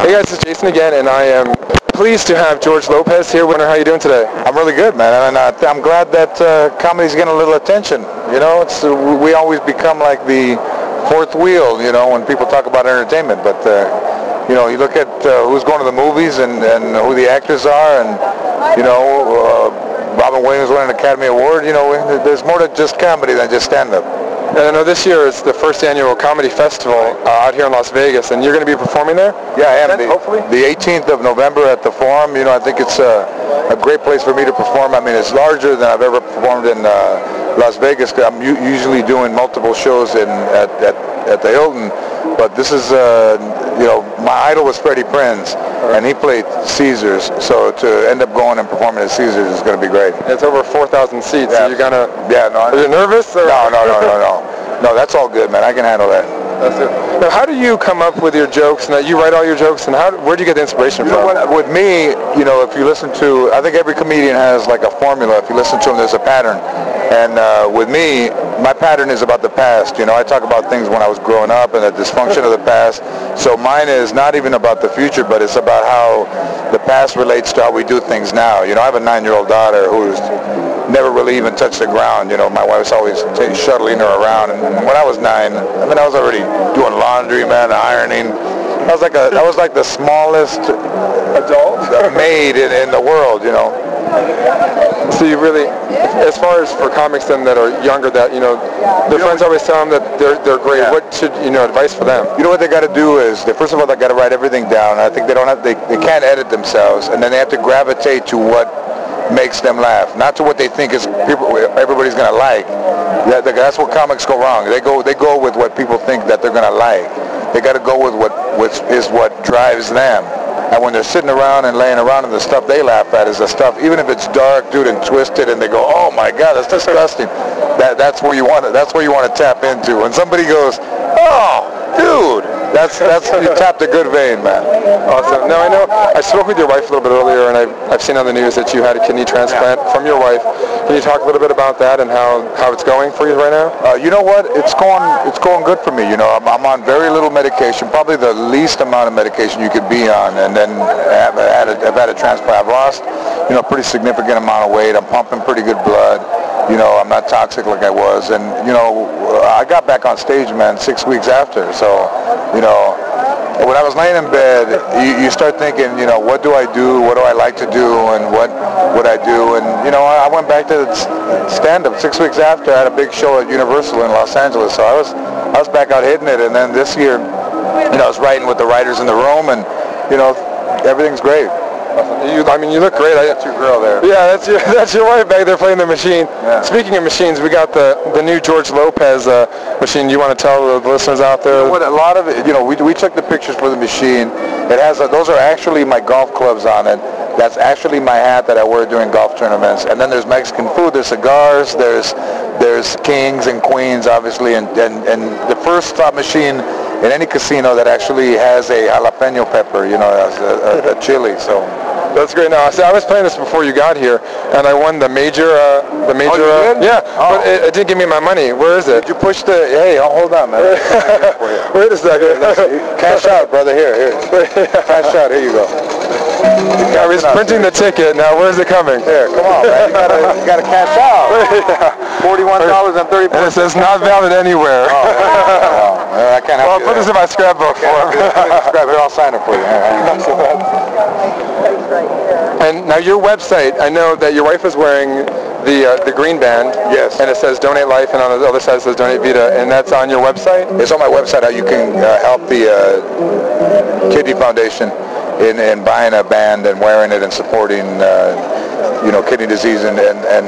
Hey guys, it's Jason again, and I am pleased to have George Lopez here. How are you doing today? I'm really good, man, and I'm glad that comedy's getting a little attention. You know, we always become like the fourth wheel, you know, when people talk about entertainment. But you know, you look at who's going to the movies and who the actors are, and you know, Robin Williams won an Academy Award. You know, there's more to just comedy than just stand-up. And I know this year is the first annual comedy festival out here in Las Vegas, and you're going to be performing there? Yeah, I am. Hopefully. The 18th of November at the Forum. You know, I think it's a great place for me to perform. I mean, it's larger than I've ever performed in Las Vegas. I'm usually doing multiple shows at the Hilton, but this is, you know, my idol was Freddie Prinze, and he played Caesars. So to end up going and performing at Caesars is going to be great. It's over 4,000 seats. Yeah. So you're gonna. Yeah. No. Are you nervous? Or? No, that's all good, man. I can handle that. That's it. Now, how do you come up with your jokes? Now, you write all your jokes, and where do you get the inspiration from? You know what, with me, you know, if you listen to, I think every comedian has like a formula. If you listen to them, there's a pattern. And with me, my pattern is about the past. You know, I talk about things when I was growing up and the dysfunction of the past. So mine is not even about the future, but it's about how the past relates to how we do things now. You know, I have a 9-year-old daughter who's never really even touched the ground. You know, my wife's always shuttling her around. And when I was 9, I mean, I was already doing laundry, man, ironing. I was like the smallest adult maid in the world, you know. So you really, as far as for comics then that are younger, that, you know, their friends always tell them that they're great. Yeah. What should, you know, advice for them? You know what they got to do is, first of all, they got to write everything down. I think they can't edit themselves, and then they have to gravitate to what makes them laugh, not to what they think is everybody's going to like. That's where comics go wrong. They go with what people think that they're going to like. They got to go with what drives them. And when they're sitting around and laying around, and the stuff they laugh at is the stuff, even if it's dark, dude, and twisted, and they go, "Oh my God, that's disgusting." That's where you want to tap into. When somebody goes, "Oh, dude," that's you tapped a good vein, man. Awesome. Now, I know I spoke with your wife a little bit earlier, and I've seen on the news that you had a kidney transplant from your wife. Can you talk a little bit about that and how it's going for you right now? You know what? It's going good for me. You know, I'm on very little medication, probably the least amount of medication you could be on, and then I've had a transplant. I've lost, you know, a pretty significant amount of weight. I'm pumping pretty good blood. You know, I'm not toxic like I was, and you know, I got back on stage, man, 6 weeks after. So, you know, when I was laying in bed, you start thinking, you know, what do I do? What do I like to do? And what would I do? And you know, I went back to stand-up 6 weeks after. I had a big show at Universal in Los Angeles, so I was back out hitting it. And then this year, you know, I was writing with the writers in the room, and you know, everything's great. I mean, you look great. That's your girl there. Yeah, that's your wife back there playing the machine. Yeah. Speaking of machines, we got the new George Lopez machine. You want to tell the listeners out there? You know what, a lot of it, you know, we took the pictures for the machine. It has those are actually my golf clubs on it. That's actually my hat that I wear during golf tournaments. And then there's Mexican food, there's cigars, there's kings and queens, obviously, and the first slot machine in any casino that actually has a jalapeno pepper, you know, a chili. So that's great. Now, I was playing this before you got here, and I won the major. Oh, you did? Yeah, oh. But it didn't give me my money. Where is it? Did you push the? Hey, hold on, man. Wait a second. Cash out, brother. Here. Cash out. Here you go. I was printing the ticket. Now, where's it coming? Here, come on, man. You gotta cash out. $41.30. And it says not valid anywhere. I can't help you. Well, put this in my scrapbook for me. Here, I'll sign it for you. And now your website, I know that your wife is wearing the green band. Yes. And it says Donate Life, and on the other side it says Donate Vida, and that's on your website? It's on my website how you can help the Kidney Foundation in buying a band and wearing it and supporting you know, kidney disease and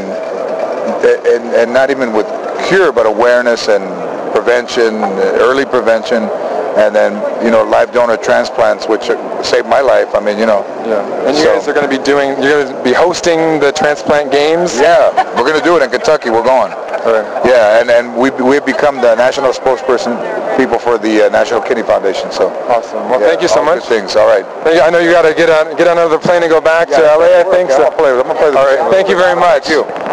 not even with cure, but awareness and prevention, early prevention, and then, you know, live donor transplants, which saved my life. I mean, you know. Yeah. And you guys are going to be you're going to be hosting the transplant games? Yeah, we're going to do it in Kentucky. We're going. Right. Yeah, and we've become the national spokesperson people for the National Kidney Foundation. So awesome. Well, yeah, thank you so much. Good things. All right. I know you got to get on another plane and go back to LA, I think. Yeah, So I'm gonna play this. all right. Thank you very much. Thank you.